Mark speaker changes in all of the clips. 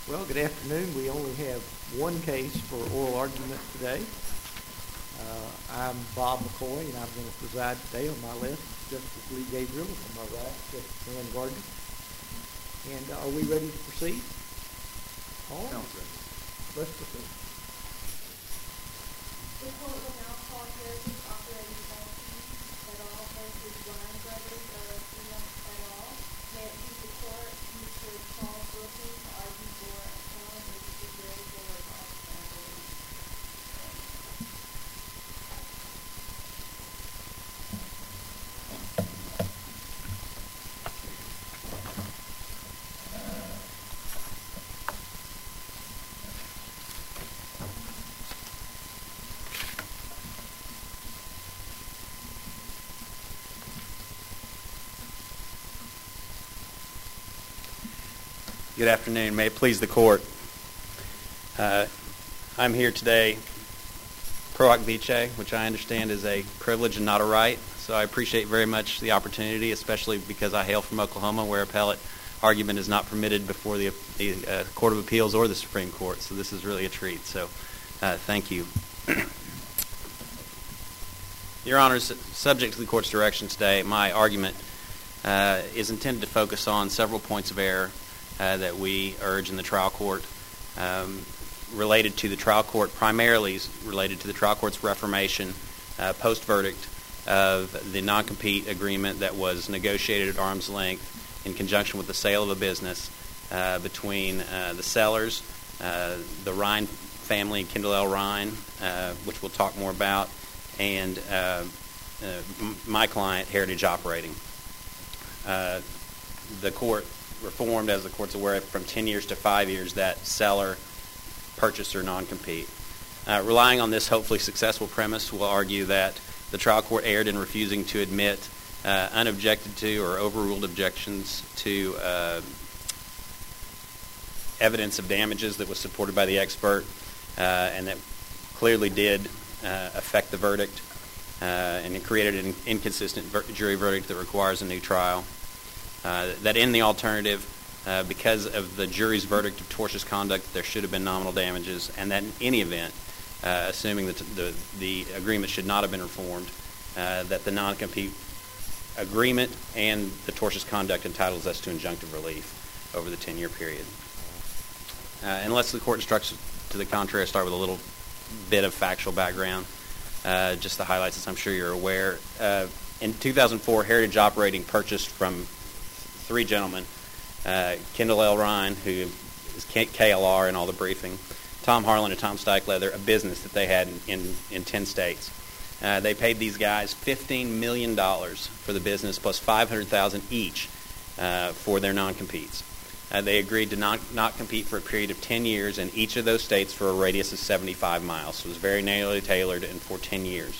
Speaker 1: Well, good afternoon. We only have one case for oral argument today. I'm Bob McCoy, and I'm going to preside today. On my left, Justice Lee Gabriel. On my right, Justice Ann Gardner. And are we ready to proceed? All right. Let's proceed.
Speaker 2: The court will now call Heritage Operating Banking et al. Versus Ryan Brothers et al. May it please the court, Mr. Charles Wilson to argue for appellant and Mr. Gary Bullard to argue for appellant.
Speaker 3: Good afternoon. May it please the court. I'm here today pro hoc vice, which I understand is a privilege and not a right. So I appreciate very much the opportunity, especially because I hail from Oklahoma, where appellate argument is not permitted before the Court of Appeals or the Supreme Court. So this is really a treat. So thank you. Your Honors, subject to the court's direction today, my argument is intended to focus on several points of error that we urge in the trial court, related to the trial court, primarily related to the trial court's reformation post-verdict of the non-compete agreement that was negotiated at arm's length in conjunction with the sale of a business between the sellers, the Ryan family, Kendall L. Ryan, which we'll talk more about, and my client, Heritage Operating. The court reformed, as the court's aware, from 10 years to 5 years that seller-purchaser non-compete. Relying on this hopefully successful premise, we'll argue that the trial court erred in refusing to admit unobjected to or overruled objections to evidence of damages that was supported by the expert and that clearly did affect the verdict, and it created an inconsistent jury verdict that requires a new trial. That in the alternative, because of the jury's verdict of tortious conduct, there should have been nominal damages, and that in any event, assuming that the agreement should not have been reformed, that the non-compete agreement and the tortious conduct entitles us to injunctive relief over the 10-year period. Unless the court instructs to the contrary, I'll start with a little bit of factual background, just the highlights, as I'm sure you're aware. In 2004, Heritage Operating purchased from three gentlemen, Kendall L. Ryan, who is KLR in all the briefing, Tom Harlan and Tom Steichleather, a business that they had in 10 states. They paid these guys $15 million for the business, plus $500,000 each for their non-competes. They agreed to not compete for a period of 10 years in each of those states for a radius of 75 miles. So it was very narrowly tailored and for 10 years.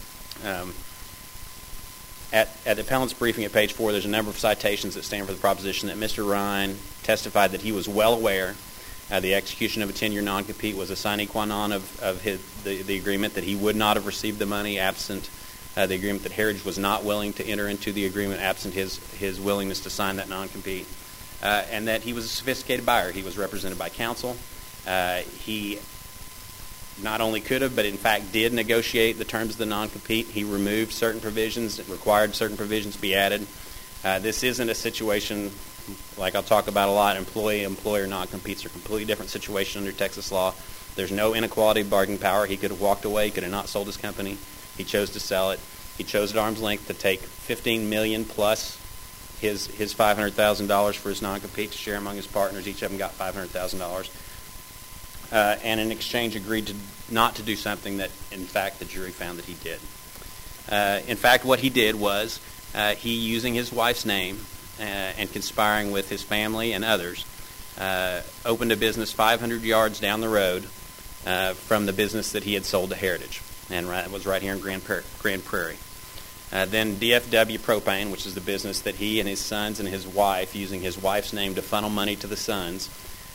Speaker 3: At the appellant's briefing at page 4, there's a number of citations that stand for the proposition that Mr. Ryan testified that he was well aware the execution of a 10-year non-compete was a sine qua non of the agreement, that he would not have received the money absent the agreement, that Heritage was not willing to enter into the agreement absent his willingness to sign that non-compete, and that he was a sophisticated buyer. He was represented by counsel. He not only could have, but in fact did negotiate the terms of the non-compete. He removed certain provisions, it required certain provisions to be added. This isn't a situation, like I'll talk about a lot, employee-employer non-competes are a completely different situation under Texas law. There's no inequality of bargaining power. He could have walked away, could have not sold his company. He chose to sell it. He chose at arm's length to take $15 million plus his $500,000 for his non-compete to share among his partners. Each of them got $500,000. And in exchange agreed not to do something that, in fact, the jury found that he did. In fact, what he did was he, using his wife's name and conspiring with his family and others, opened a business 500 yards down the road from the business that he had sold to Heritage, and it was right here in Grand Prairie. Then DFW Propane, which is the business that he and his sons and his wife, using his wife's name to funnel money to the sons,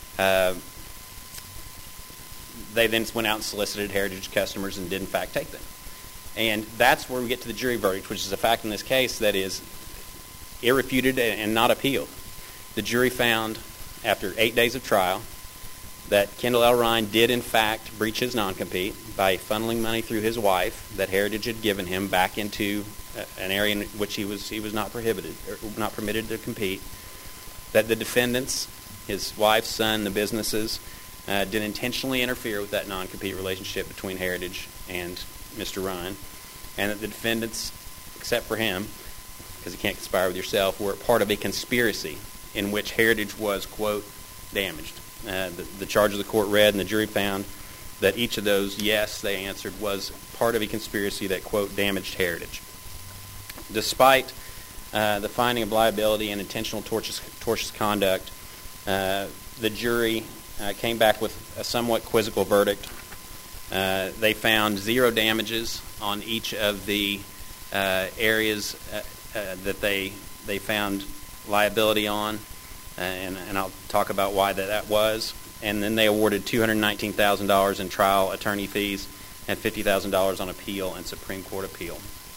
Speaker 3: they then went out and solicited Heritage customers and did in fact take them. And that's where we get to the jury verdict, which is a fact in this case that is irrefuted and not appealed. The jury found, after 8 days of trial, that Kendall L. Ryan did in fact breach his non-compete by funneling money through his wife that Heritage had given him back into an area in which he was not prohibited or not permitted to compete. That the defendants, his wife, son, the businesses, did intentionally interfere with that non-compete relationship between Heritage and Mr. Ryan, and that the defendants, except for him, because you can't conspire with yourself, were part of a conspiracy in which Heritage was, quote, damaged. The charge of the court read and the jury found that each of those, yes, they answered, was part of a conspiracy that, quote, damaged Heritage. Despite the finding of liability and intentional tortious conduct, the jury came back with a somewhat quizzical verdict. They found 0 damages on each of the areas that they found liability on, and I'll talk about why that was. And then they awarded $219,000 in trial attorney fees and $50,000 on appeal and Supreme Court appeal.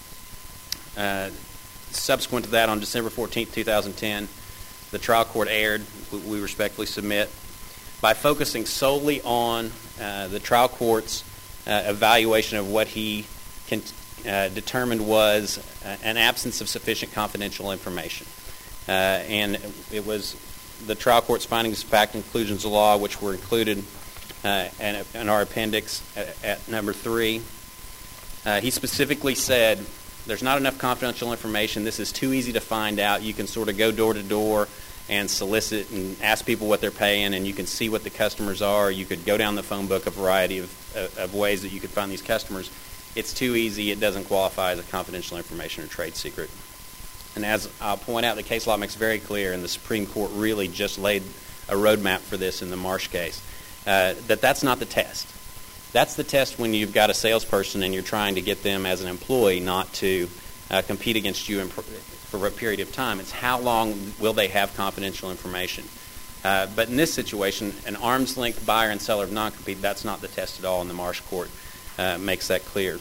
Speaker 3: Subsequent to that, on December 14, 2010, the trial court erred, we respectfully submit, by focusing solely on the trial court's evaluation of what he determined was an absence of sufficient confidential information. And it was the trial court's findings of fact and conclusions of law, which were included in our appendix at number 3. He specifically said, there's not enough confidential information. This is too easy to find out. You can sort of go door to door and solicit and ask people what they're paying, and you can see what the customers are. You could go down the phone book a variety of ways that you could find these customers. It's too easy. It doesn't qualify as a confidential information or trade secret. And as I'll point out, the case law makes very clear, and the Supreme Court really just laid a roadmap for this in the Marsh case, that's not the test. That's the test when you've got a salesperson and you're trying to get them as an employee not to compete against you for a period of time. It's how long will they have confidential information. But in this situation, an arm's length buyer and seller of non-compete, that's not the test at all, and the Marsh court makes that clear.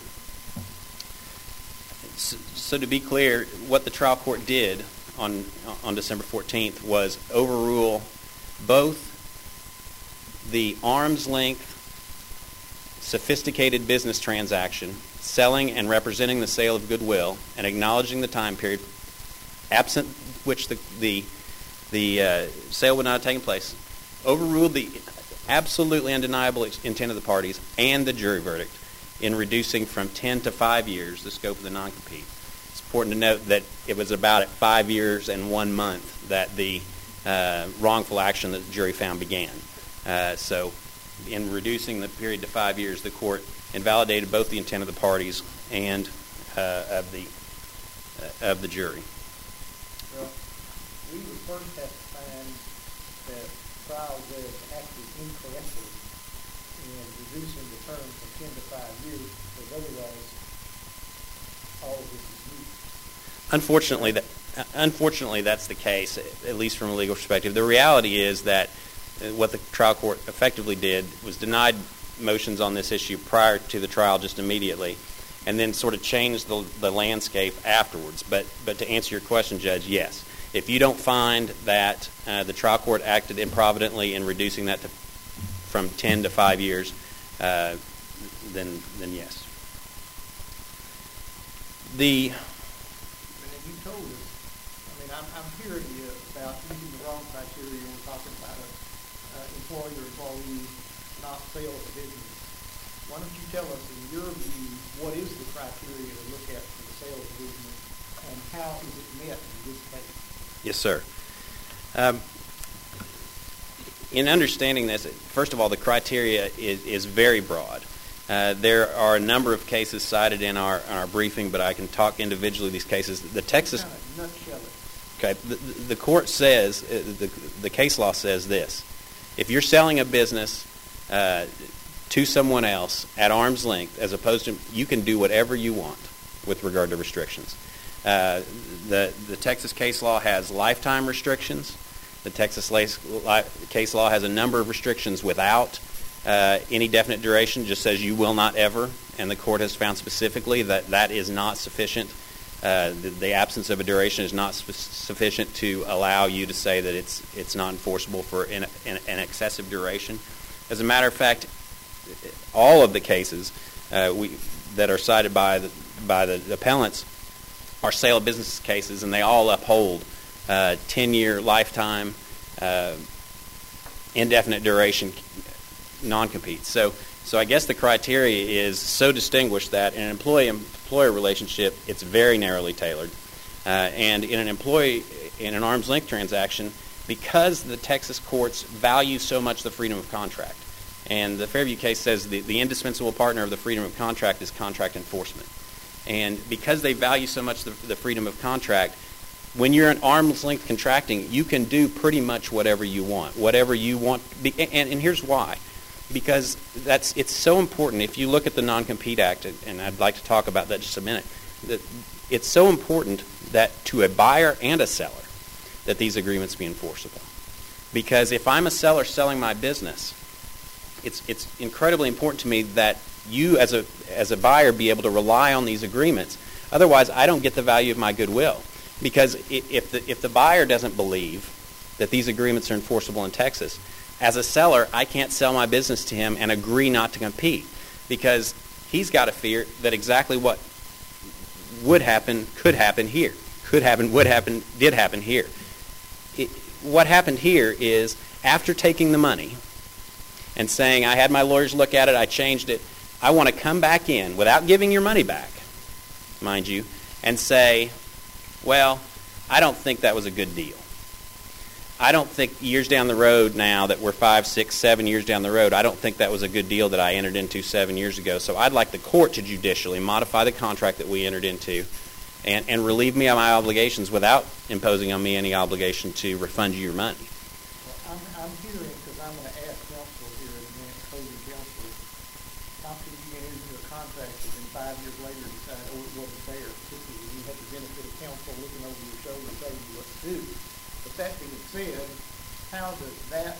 Speaker 3: So to be clear, what the trial court did on December 14th was overrule both the arm's length sophisticated business transaction, selling and representing the sale of goodwill, and acknowledging the time period absent which the sale would not have taken place, overruled the absolutely undeniable intent of the parties and the jury verdict in reducing from 10 to 5 years the scope of the non-compete. It's important to note that it was about at 5 years and 1 month that the wrongful action that the jury found began. So in reducing the period to 5 years, the court invalidated both the intent of the parties and of the jury.
Speaker 1: Well, we would first have to find that trial judge acted incorrectly in reducing the term from 10 to 5 years, because otherwise all of this is moot.
Speaker 3: Unfortunately, that's the case, at least from a legal perspective. The reality is that what the trial court effectively did was denied motions on this issue prior to the trial just immediately, and then sort of changed the landscape afterwards. But to answer your question, Judge, yes. If you don't find that the trial court acted improvidently in reducing that from 10 to 5 years, then yes.
Speaker 1: And you told us, I'm hearing you about using the wrong criteria when we're talking about an employee not sale of a business. Why don't you tell us, in your view, what is the criteria to look at for the sale of a business, and how is it met in this case?
Speaker 3: Yes, sir. In understanding this, first of all, the criteria is very broad. There are a number of cases cited in our briefing, but I can talk individually these cases. The Texas...
Speaker 1: Kind of nutshell it.
Speaker 3: Okay, the court says, the case law says this: if you're selling a business to someone else at arm's length, as opposed to, you can do whatever you want with regard to restrictions. The Texas case law has lifetime restrictions. The Texas case law has a number of restrictions without any definite duration, just says you will not ever, and the court has found specifically that that is not sufficient. The absence of a duration is not sufficient to allow you to say that it's not enforceable for an excessive duration. As a matter of fact, all of the cases that are cited by the appellants are sale of business cases, and they all uphold 10-year lifetime, indefinite duration non-compete. So I guess the criteria is so distinguished that in an employee-employer relationship, it's very narrowly tailored. And in an arm's length transaction, because the Texas courts value so much the freedom of contract, and the Fairview case says the indispensable partner of the freedom of contract is contract enforcement. And because they value so much the freedom of contract, when you're in arm's length contracting, you can do pretty much whatever you want. And here's why. Because it's so important. If you look at the Non-Compete Act, and I'd like to talk about that just a minute, that it's so important that to a buyer and a seller that these agreements be enforceable. Because if I'm a seller selling my business, it's incredibly important to me that you as a buyer be able to rely on these agreements. Otherwise, I don't get the value of my goodwill. Because if the buyer doesn't believe that these agreements are enforceable in Texas, as a seller, I can't sell my business to him and agree not to compete, because he's got a fear that exactly what would happen could happen here. Could happen, would happen, did happen here. What happened here is, after taking the money and saying, I had my lawyers look at it, I changed it, I want to come back in without giving your money back, mind you, and say, well, I don't think that was a good deal. I don't think years down the road now that we're 5, 6, 7 years down the road, I don't think that was a good deal that I entered into 7 years ago. So I'd like the court to judicially modify the contract that we entered into and relieve me of my obligations without imposing on me any obligation to refund you your money.
Speaker 1: Well, I'm hearing, because I'm going to ask counsel here in a minute, closing counsel, how can you get into a contract that then 5 years later decide, oh, it wasn't fair, particularly when you have the benefit of counsel looking over your shoulder telling you what to do. But that being said, how does that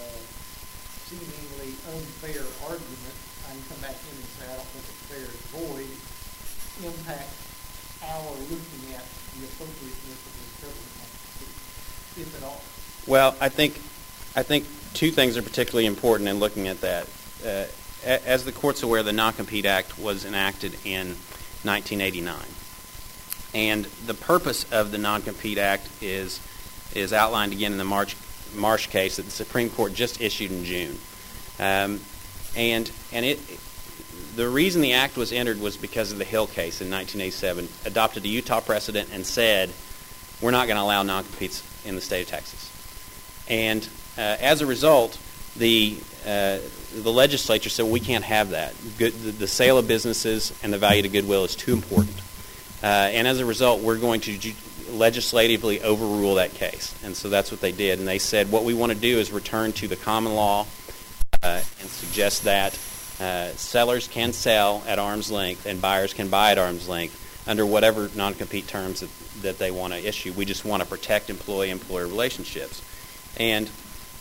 Speaker 1: seemingly unfair argument, I can come back in and say I don't think it's fair, it's void, impact our looking at the appropriateness of interpreting that, if at all?
Speaker 3: Well, I think two things are particularly important in looking at that. As the court's aware, the Non-Compete Act was enacted in 1989. And the purpose of the Non-Compete Act is outlined again in the Marsh case that the Supreme Court just issued in June. The reason the act was entered was because of the Hill case in 1987, adopted a Utah precedent and said, we're not going to allow non-competes in the state of Texas. And as a result, the legislature said, we can't have that. The sale of businesses and the value to goodwill is too important. And as a result, we're going to legislatively overrule that case. And so that's what they did. And they said, what we want to do is return to the common law and suggest that sellers can sell at arm's length and buyers can buy at arm's length under whatever non-compete terms that they want to issue. We just want to protect employee-employer relationships. And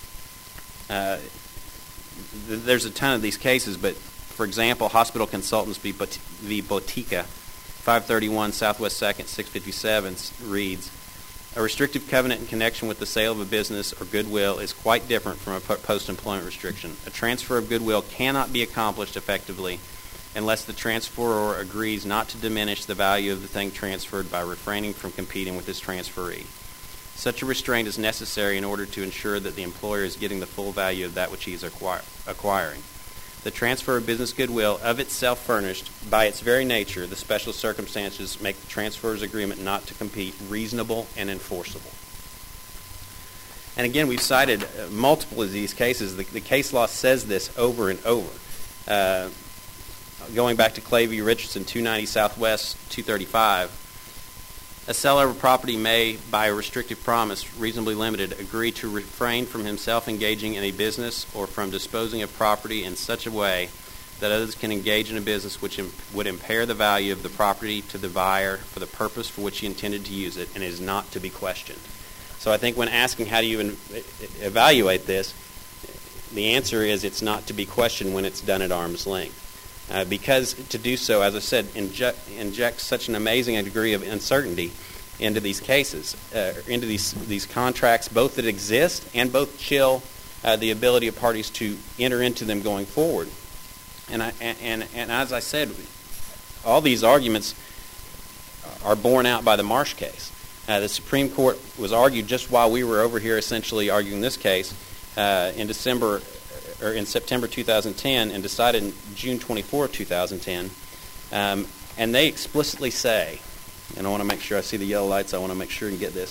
Speaker 3: there's a ton of these cases, but for example, Hospital Consultants v. Botica, 531 Southwest 2nd, 657 reads, a restrictive covenant in connection with the sale of a business or goodwill is quite different from a post-employment restriction. A transfer of goodwill cannot be accomplished effectively unless the transferor agrees not to diminish the value of the thing transferred by refraining from competing with his transferee. Such a restraint is necessary in order to ensure that the employer is getting the full value of that which he is acquiring. The transfer of business goodwill of itself furnished, by its very nature, the special circumstances make the transferor's agreement not to compete reasonable and enforceable. And again, we've cited multiple of these cases. The case law says this over and over. Going back to Clay v. Richardson, 290 Southwest 235, a seller of a property may, by a restrictive promise, reasonably limited, agree to refrain from himself engaging in a business or from disposing of property in such a way that others can engage in a business which would impair the value of the property to the buyer for the purpose for which he intended to use it and is not to be questioned. So I think when asking how do you evaluate this, the answer is it's not to be questioned when it's done at arm's length. Because to do so, as I said, injects such an amazing degree of uncertainty into these cases, into these contracts, both that exist and both chill the ability of parties to enter into them going forward. And as I said, all these arguments are borne out by the Marsh case. The Supreme Court was argued just while we were over here essentially arguing this case in September 2010 and decided in June 24, 2010. And they explicitly say, and I want to make sure I see the yellow lights, I want to make sure and get this.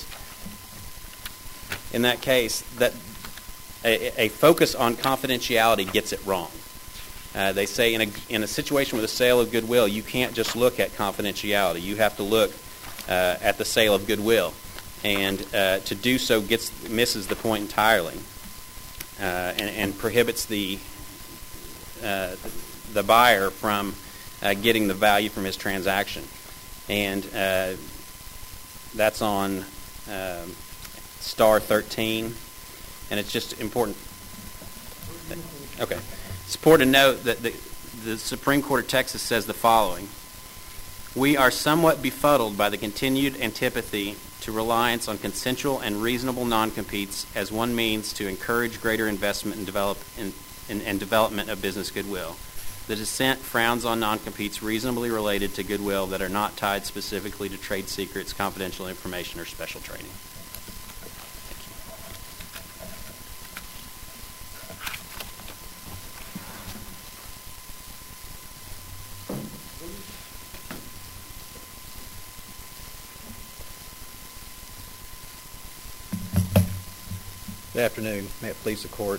Speaker 3: In that case, that a focus on confidentiality gets it wrong. They say in a situation with a sale of goodwill, you can't just look at confidentiality. You have to look at the sale of goodwill. And to do so misses the point entirely and prohibits the buyer from getting the value from his transaction. And that's on star 13. And it's just important. Okay. It's important to note that the Supreme Court of Texas says the following. We are somewhat befuddled by the continued antipathy to reliance on consensual and reasonable non-competes as one means to encourage greater investment and development of business goodwill. The dissent frowns on non-competes reasonably related to goodwill that are not tied specifically to trade secrets, confidential information, or special trading.
Speaker 4: Good afternoon. May it please the Court.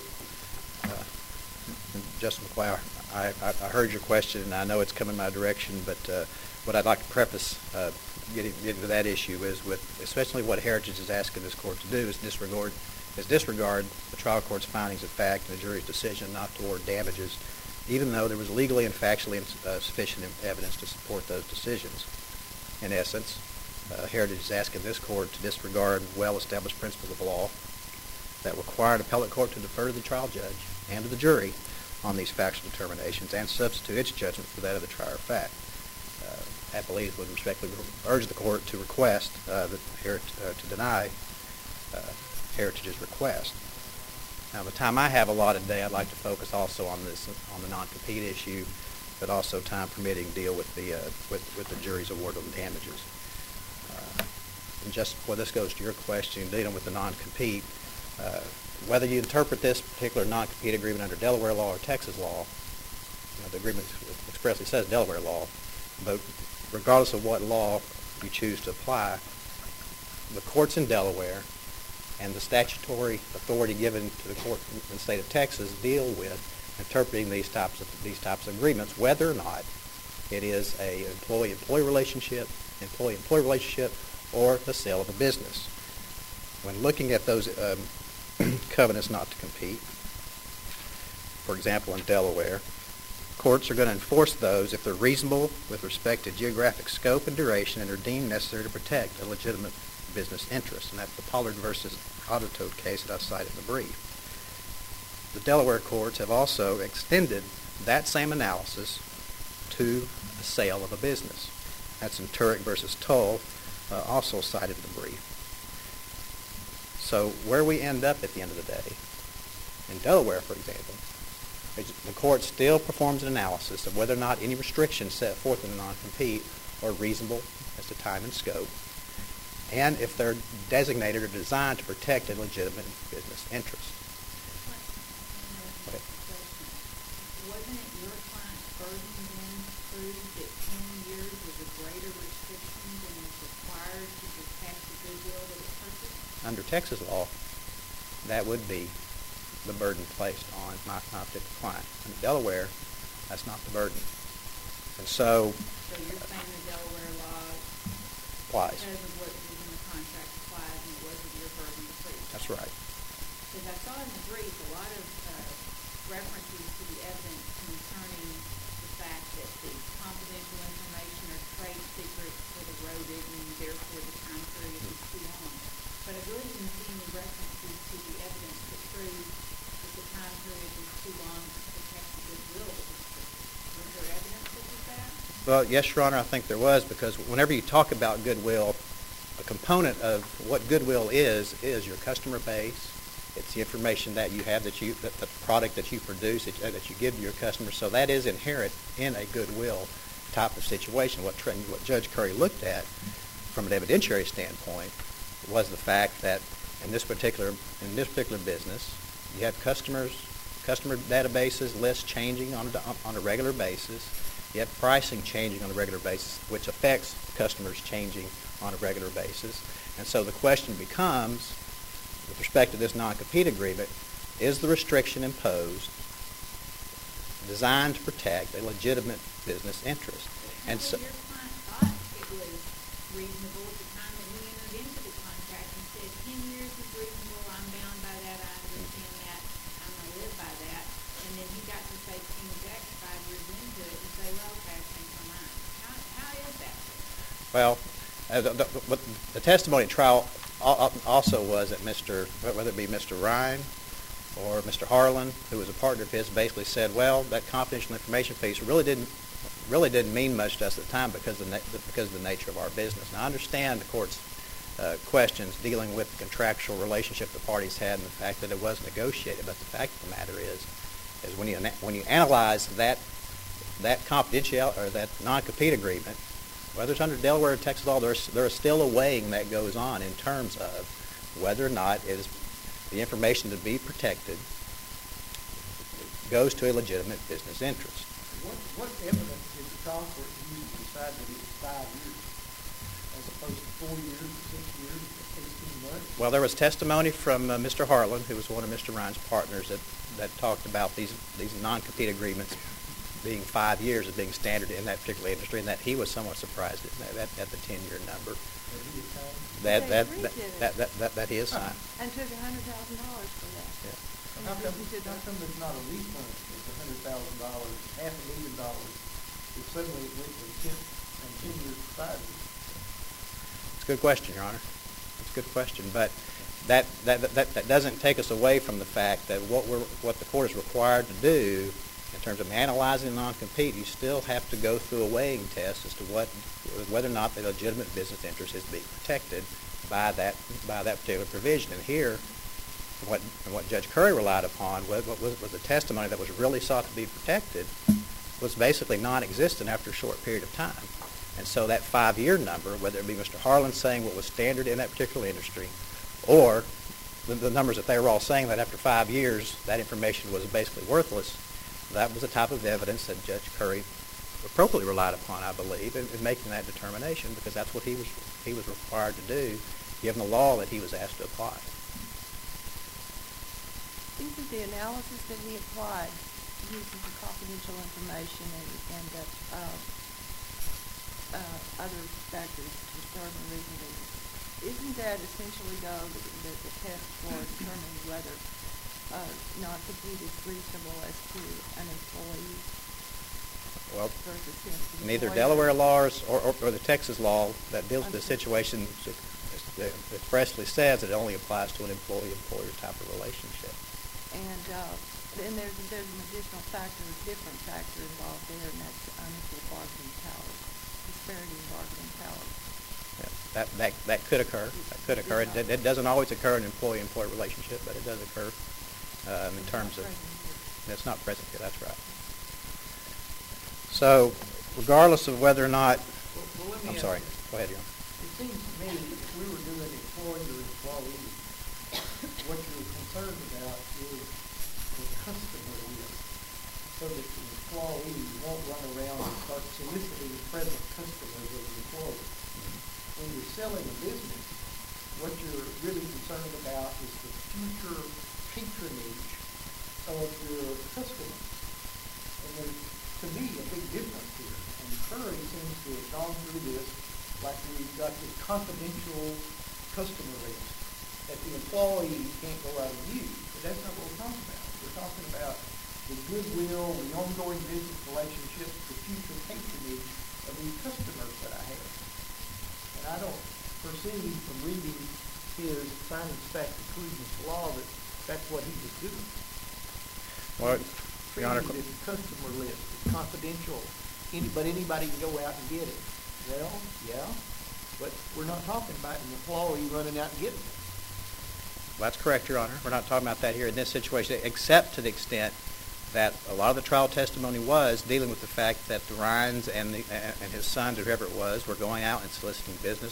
Speaker 4: Justin McLeod, I heard your question, and I know it's coming my direction, but what I'd like to preface getting to that issue is with especially what Heritage is asking this Court to do is disregard the trial court's findings of fact and the jury's decision not to award damages, even though there was legally and factually sufficient evidence to support those decisions. In essence, Heritage is asking this Court to disregard well-established principles of law that require an appellate court to defer to the trial judge and to the jury on these factual determinations and substitute its judgment for that of the trier of fact. Appellees would respectfully urge the Court to request to deny Heritage's request. Now, the time I have allotted today, I'd like to focus also on the non-compete issue, but also, time permitting, deal with the jury's award of damages. And just before this goes to your question, dealing with the non-compete, whether you interpret this particular non-compete agreement under Delaware law or Texas law, the agreement expressly says Delaware law, but regardless of what law you choose to apply, the courts in Delaware and the statutory authority given to the court in the state of Texas deal with interpreting these types of agreements, whether or not it is a employee-employee relationship, or the sale of a business. When looking at those covenants not to compete, for example, in Delaware, courts are going to enforce those if they're reasonable with respect to geographic scope and duration and are deemed necessary to protect a legitimate business interest. And that's the Pollard versus Autotote case that I cited in the brief. The Delaware courts have also extended that same analysis to the sale of a business. That's in Turek versus Toll, also cited in the brief. So where we end up at the end of the day, in Delaware, for example, the court still performs an analysis of whether or not any restrictions set forth in the non-compete are reasonable as to time and scope, and if they're designated or designed to protect a legitimate business interest. Okay.
Speaker 5: Wasn't it your client's burden then to prove that 10 years was a greater restriction than is required to protect the goodwill that it purchased?
Speaker 4: Under Texas law, that would be the burden placed on my particular client. In Delaware, that's not the burden. And so
Speaker 5: you're saying the Delaware law
Speaker 4: applies.
Speaker 5: because of what was in the contract applies and it wasn't your burden to prove.
Speaker 4: That's right.
Speaker 5: Because I saw in the brief a lot of references to the evidence concerning the fact that the confidential information or trade secrets were eroded and therefore the time period was too long. But I really didn't see any references to the evidence that proved that the time period was too long to protect the goodwill that was purchased. Was there evidence that was that?
Speaker 4: Well, yes, Your Honor, I think there was, because whenever you talk about goodwill, a component of what goodwill is your customer base, it's the information that you have, that the product that you produce, that you give to your customers. So that is inherent in a goodwill type of situation. What Judge Curry looked at from an evidentiary standpoint was the fact that in this particular business, you have customer databases, lists changing on a regular basis. You have pricing changing on a regular basis, which affects customers changing on a regular basis. And so the question becomes, with respect to this non-compete agreement, is the restriction imposed designed to protect a legitimate business interest? And so,
Speaker 5: your client thought it was reasonable at the time that he entered into the contract and said 10 years is reasonable, I'm bound by that, I understand that, I'm going to live by that. And then he got to say King's X 5 years into it and say, well, okay, I changed my mind. How is that?
Speaker 4: well, the testimony at trial also was that whether it be Mr. Ryan or Mr. Harlan, who was a partner of his, basically said, well, that confidential information piece really didn't mean much to us at the time because of the nature of our business. Now, I understand the court's questions dealing with the contractual relationship the parties had and the fact that it was negotiated, but the fact of the matter is when you analyze that confidential or that non-compete agreement, whether it's under Delaware or Texas law, there is still a weighing that goes on in terms of whether or not the information to be protected goes to a legitimate business interest.
Speaker 1: What evidence did the trial court use to decide that it was 5 years as opposed to 4 years, 6 years, 18 months?
Speaker 4: Well, there was testimony from Mr. Harlan, who was one of Mr. Ryan's partners, that talked about these non-compete agreements being 5 years as being standard in that particular industry, and that he was somewhat surprised at the 10-year number. That he is signed.
Speaker 6: And took $100,000 for that.
Speaker 4: Yeah.
Speaker 1: How come there's not a refund of $100,000, $500,000, if suddenly it went from 10 years to 5 years?
Speaker 4: It's a good question, Your Honor. It's a good question, but that doesn't take us away from the fact that what the court is required to do in terms of analyzing non-compete, you still have to go through a weighing test as to whether or not the legitimate business interest is being protected by that particular provision. And here, what Judge Curry relied upon was the testimony that was really sought to be protected was basically non-existent after a short period of time. And so that 5-year number, whether it be Mr. Harlan saying what was standard in that particular industry, or the numbers that they were all saying that after 5 years that information was basically worthless, that was the type of evidence that Judge Curry appropriately relied upon, I believe, in making that determination, because that's what he was required to do, given the law that he was asked to apply.
Speaker 6: Isn't the analysis that he applied using the confidential information and other factors to determine reasonableness, isn't that essentially, though, the test for determining whether non-compete is reasonable as to an employee
Speaker 4: Well,
Speaker 6: versus him?
Speaker 4: neither Delaware laws or the Texas law that deals with the situation expressly says it only applies to an employee-employer type of relationship.
Speaker 6: And then there's an additional factor, a different factor involved there, and that's unequal bargaining power, disparity in bargaining power.
Speaker 4: Yeah, that could occur. That could occur. It doesn't always occur in an employee-employer relationship, but it does occur in terms of. It's not present here. That's right. So, regardless of whether or not, I'm sorry. Go ahead, John.
Speaker 1: It seems to me if we were doing employee or employee, what you're concerned about is the customer list, so that the employee won't run around and start soliciting present customers of the employer. When you're selling a business, what you're really concerned about is the future patronage of your customers. And there's, to me, a big difference here. And Curry seems to have gone through this like we've got this confidential customer list that the employee can't go out and use. But that's not what we're talking about. We're talking about the goodwill, the ongoing business relationships, the future patronage of these customers that I have. And I don't perceive from reading his findings of fact conclusions to law that that's what he was doing.
Speaker 4: Well, Your Honor,
Speaker 1: this customer list is confidential. Anybody can go out and get it. Well, yeah, but we're not talking about an employee running out and getting it.
Speaker 4: That's correct, Your Honor. We're not talking about that here in this situation, except to the extent that a lot of the trial testimony was dealing with the fact that the Rhines and his sons, or whoever it was, were going out and soliciting business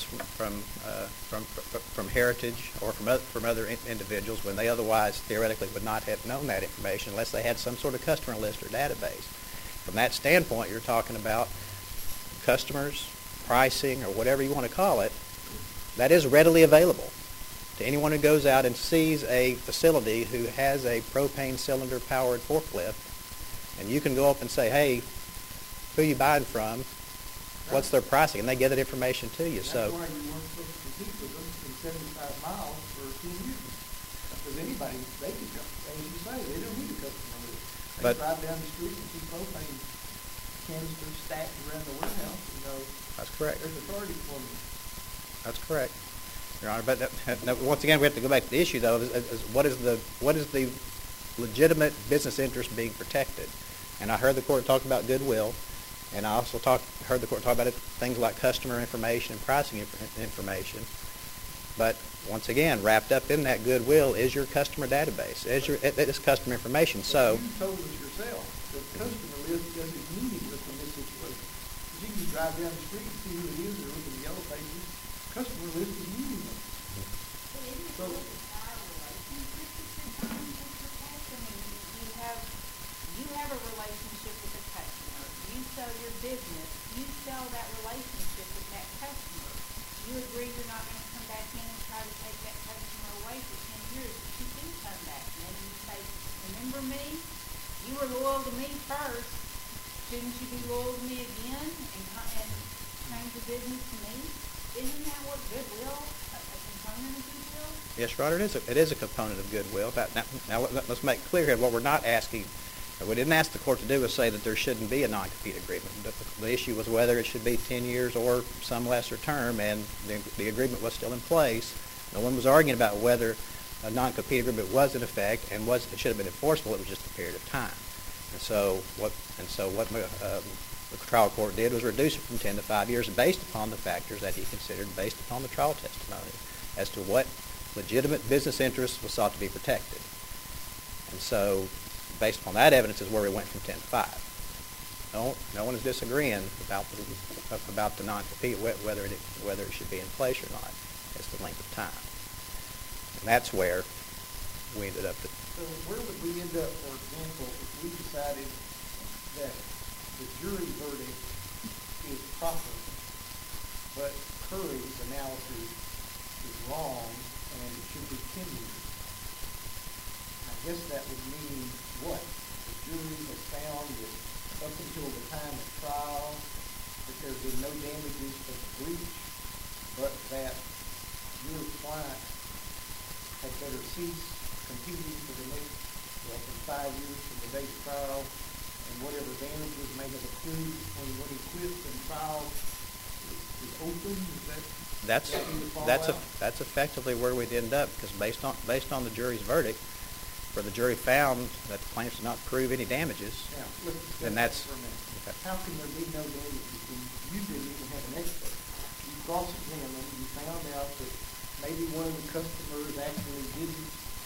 Speaker 4: from Heritage or from other individuals when they otherwise theoretically would not have known that information unless they had some sort of customer list or database. From that standpoint, you're talking about customers, pricing, or whatever you want to call it, that is readily available to anyone who goes out and sees a facility who has a propane cylinder powered forklift, and you can go up and say, hey, who are you buying from? What's their pricing? And they get that information to you.
Speaker 1: That's why you weren't supposed to compete with them in 75 miles for 10 years. Because anybody, they could go, as you say, they don't need a customer list. They drive down the street and see propane canisters stacked around the warehouse and go,
Speaker 4: that's correct.
Speaker 1: There's authority for me.
Speaker 4: That's correct, Your Honor. But once again, we have to go back to the issue, though, is what is the legitimate business interest being protected? And I heard the court talk about goodwill, and I also heard the court talk about things like customer information and pricing information. But once again, wrapped up in that goodwill is your customer database, is customer information. So
Speaker 1: you told us yourself that the customer list doesn't mean anything in this situation. Because you can drive down the street and see who it is or look at the yellow pages. Customer list is meaningless. So,
Speaker 5: You have a relationship with a customer. You sell your business. You sell that relationship with that customer. You agree you're not going to come back in and try to take that customer away for 10 years, but you do come back. And then you say, remember me? You were loyal to me first. Shouldn't you be loyal to me again and change the business to me? Isn't that what goodwill, a component of goodwill?
Speaker 4: yes, Your Honor, it is a component of goodwill. Now let's make clear here what we're not asking. We didn't ask the court to do is say that there shouldn't be a non-compete agreement. The issue was whether it should be 10 years or some lesser term, and the agreement was still in place. No one was arguing about whether a non-compete agreement was in effect and it should have been enforceable. It was just a period of time. And so what the trial court did was reduce it from 10 to 5 years based upon the factors that he considered based upon the trial testimony as to what legitimate business interests was sought to be protected. And so based upon that evidence is where we went from 10 to 5. No one is disagreeing about the non-compete, whether it should be in place or not, as the length of time. And that's where we ended up.
Speaker 1: So where would we end up, for example, if we decided that the jury verdict is proper, but Curry's analysis is wrong and it should be 10 years? I guess that would mean what? The jury has found that up until the time of trial that there's been no damages for the breach, but that your client had better cease competing for the next, from 5 years from the date of trial, and whatever damages may have accrued when he quits and trial is open.
Speaker 4: That's effectively where we'd end up, because based on the jury's verdict, where the jury found that the plaintiff did not prove any damages, then that's
Speaker 1: okay. How can there be no damages when you didn't even have an expert? You cross-examined, you found out that maybe one of the customers actually didn't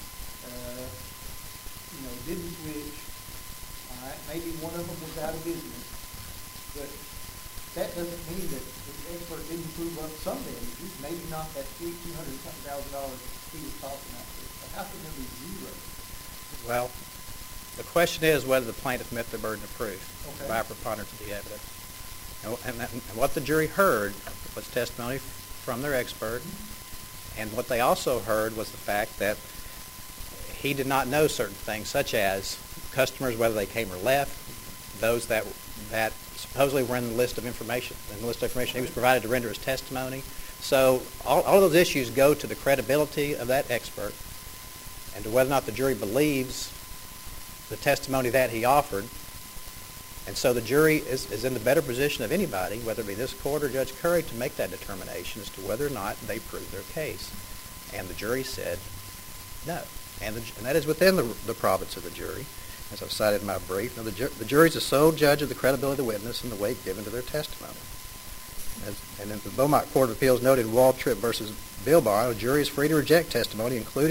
Speaker 1: switch. All right, maybe one of them was out of business, but that doesn't mean that the expert didn't prove up some damages. Maybe not that $200,000 he was talking about. But how can there be zero?
Speaker 4: Well, the question is whether the plaintiff met the burden of proof by a preponderance of the evidence. And what the jury heard was testimony from their expert, and what they also heard was the fact that he did not know certain things, such as customers, whether they came or left, those that supposedly were in the list of information, he was provided to render his testimony. So all of those issues go to the credibility of that expert and to whether or not the jury believes the testimony that he offered. And so the jury is in the better position of anybody, whether it be this court or Judge Curry, to make that determination as to whether or not they proved their case. And the jury said no. And that is within the province of the jury, as I've cited in my brief. Now, the jury is the sole judge of the credibility of the witness and the weight given to their testimony. And in the Beaumont Court of Appeals noted in Waltrip versus Bilbar, a jury is free to reject testimony, including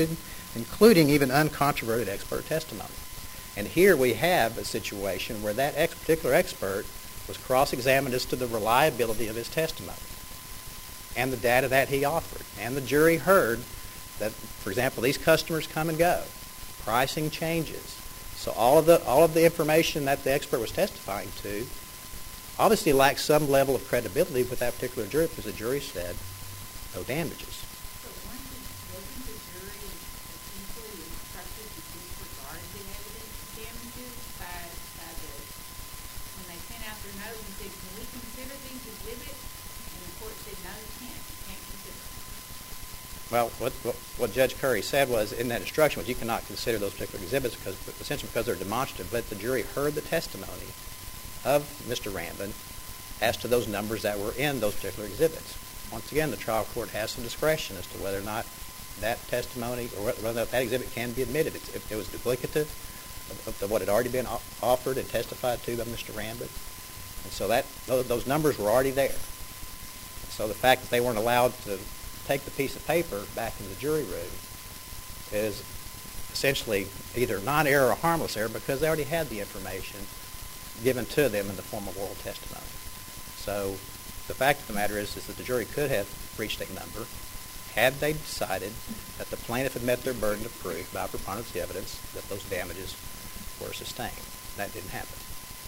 Speaker 4: including even uncontroverted expert testimony. And here we have a situation where that particular expert was cross-examined as to the reliability of his testimony and the data that he offered. And the jury heard that, for example, these customers come and go. Pricing changes. So all of the information that the expert was testifying to obviously lacks some level of credibility with that particular jury because the jury said no damages.
Speaker 5: So wasn't the jury essentially instructed to disregard the evidence of damages by when they sent out their note and said, can we consider these exhibits? And the court said, no, you can't. You can't consider them.
Speaker 4: Well, what Judge Curry said was in that instruction was you cannot consider those particular exhibits essentially because they're demonstrative, but the jury heard the testimony of Mr. Rambin as to those numbers that were in those particular exhibits. Once again, the trial court has some discretion as to whether or not that testimony or whether that exhibit can be admitted. It was duplicative of what had already been offered and testified to by Mr. Rambin. And so those numbers were already there. So the fact that they weren't allowed to take the piece of paper back into the jury room is essentially either non-error or harmless error because they already had the information given to them in the form of oral testimony. So the fact of the matter is that the jury could have reached a number had they decided that the plaintiff had met their burden of proof by preponderance of the evidence that those damages were sustained. That didn't happen.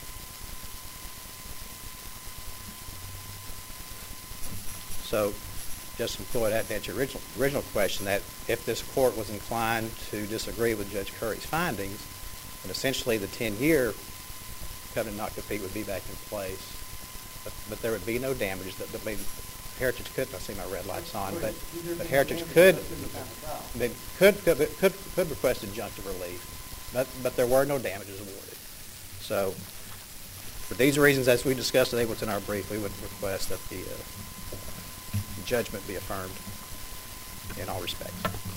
Speaker 4: So, Justice McCoy, to answer your original question, that if this court was inclined to disagree with Judge Curry's findings, then essentially the 10-year covenant not compete would be back in place, but there would be no damages. Heritage could, I see my red lights on, but Heritage could request injunctive relief, but there were no damages awarded. So, for these reasons, as we discussed today, what's in our brief, we would request that the judgment be affirmed in all respects.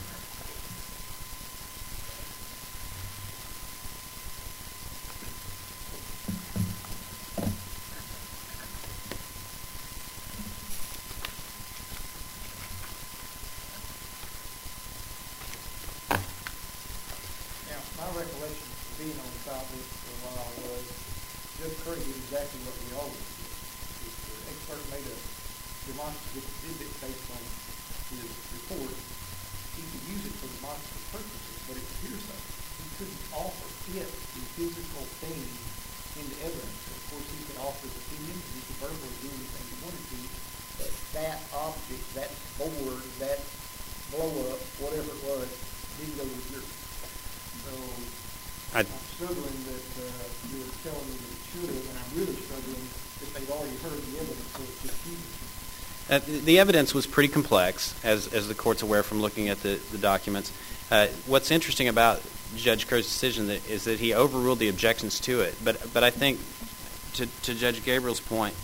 Speaker 1: Now, my recollection of being on the topic for a while was Judge Curry did exactly what we always do. The expert made a demonstrative exhibit based on his report. He could use it for demonstrative purposes, but it was hearsay. He couldn't offer it, the physical thing, into evidence. Of course, he could offer his opinion, and he could verbally do anything he wanted to, but that object, that board, that blow-up, whatever it was, didn't go to the jury. So I'm struggling that you're telling me that it should have, and I'm really struggling that they've already heard the evidence, so it's confusing.
Speaker 3: The evidence was pretty complex, as the court's aware from looking at the documents. What's interesting about Judge Curry's decision is that he overruled the objections to it. But I think, to Judge Gabriel's point,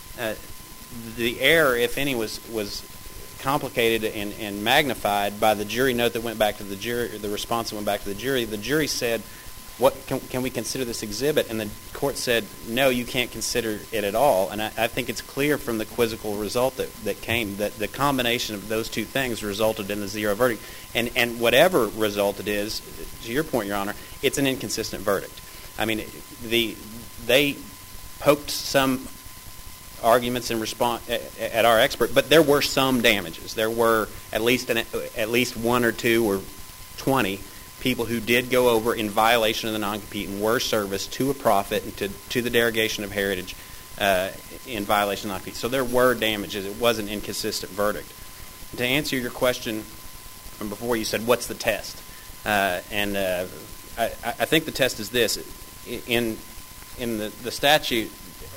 Speaker 3: the error, if any, was complicated and magnified by the jury note that went back to the jury, or the response that went back to the jury. The jury said, "What can we consider this exhibit?" And the court said, "No, you can't consider it at all." And I think it's clear from the quizzical result that came that the combination of those two things resulted in the zero verdict. And whatever resulted is, to your point, Your Honor, it's an inconsistent verdict. I mean, they poked some arguments in response at our expert, but there were some damages. There were at least one or two or 20 people who did go over in violation of the non-compete and were serviced to a profit and to the derogation of heritage in violation of the non-compete. So there were damages. It was an inconsistent verdict. To answer your question from before, you said, what's the test? I think the test is this. In the statute...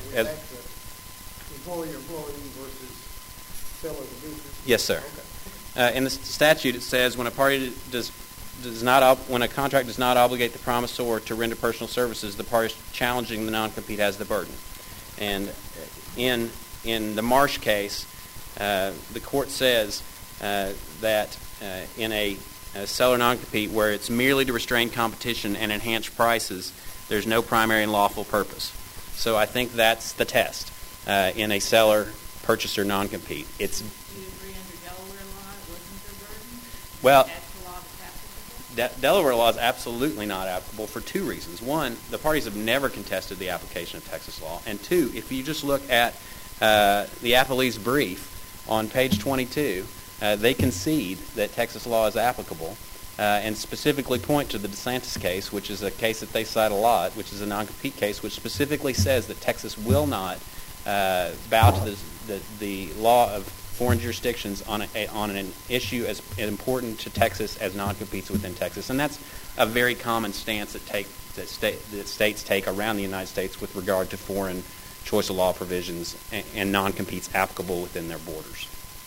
Speaker 3: Employee-employee versus seller to business? Yes, sir. Okay. In the statute, it says when a party when a contract does not obligate the promisor to render personal services, the party challenging the non-compete has the burden. And in the Marsh case, the court says that in a seller non-compete where it's merely to restrain competition and enhance prices, there's no primary and lawful purpose. So I think that's the test in a seller-purchaser non-compete. Do
Speaker 5: you agree under Delaware law it wasn't their burden?
Speaker 3: Well,
Speaker 5: that's the law that's applicable?
Speaker 3: Delaware law is absolutely not applicable for two reasons. One, the parties have never contested the application of Texas law. And two, if you just look at the appellee's brief on page 22, they concede that Texas law is applicable and specifically point to the DeSantis case, which is a case that they cite a lot, which is a non-compete case, which specifically says that Texas will not bow to the law of foreign jurisdictions on an issue as important to Texas as non-competes within Texas. And that's a very common stance that states take around the United States with regard to foreign choice of law provisions and non-competes applicable within their borders.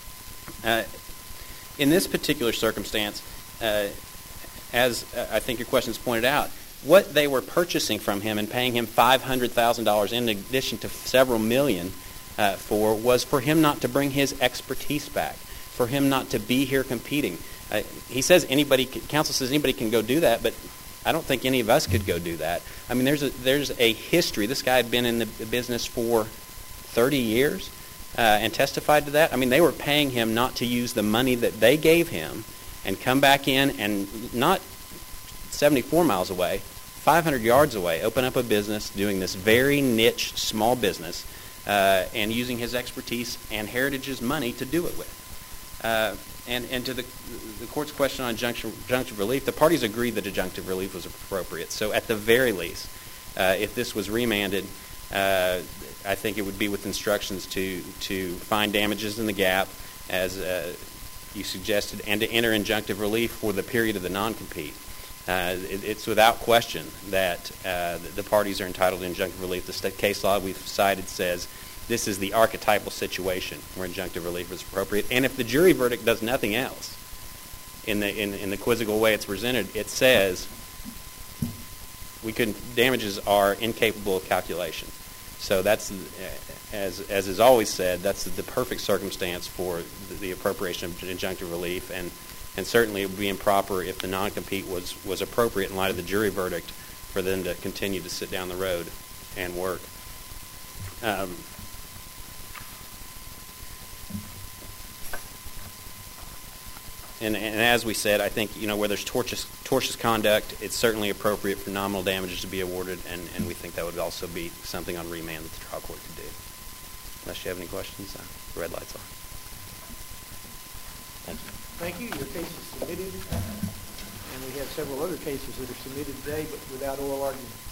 Speaker 3: In this particular circumstance, as I think your questions pointed out, what they were purchasing from him and paying him $500,000 in addition to several million was for him not to bring his expertise back, for him not to be here competing. He says counsel says anybody can go do that, but I don't think any of us could go do that. I mean, there's a history. This guy had been in the business for 30 years and testified to that. I mean, they were paying him not to use the money that they gave him and come back in and not 74 miles away, 500 yards away, open up a business doing this very niche small business and using his expertise and Heritage's money to do it with. And to the court's question on injunctive relief, the parties agreed that injunctive relief was appropriate. So at the very least, if this was remanded, I think it would be with instructions to find damages in the gap, as you suggested, and to enter injunctive relief for the period of the non-compete. It's without question that the parties are entitled to injunctive relief. The state case law we've cited says this is the archetypal situation where injunctive relief is appropriate. And if the jury verdict does nothing else, in the quizzical way it's presented, it says damages are incapable of calculation. So that's, as is always said, that's the perfect circumstance for the appropriation of injunctive relief, and certainly it would be improper if the non-compete was appropriate in light of the jury verdict for them to continue to sit down the road and work. And as we said, I think where there's tortious conduct, it's certainly appropriate for nominal damages to be awarded, and we think that would also be something on remand that the trial court could do. Unless you have any questions, the red light's on. Thank you.
Speaker 1: Thank you. Your case is submitted, and we have several other cases that are submitted today, but without oral argument.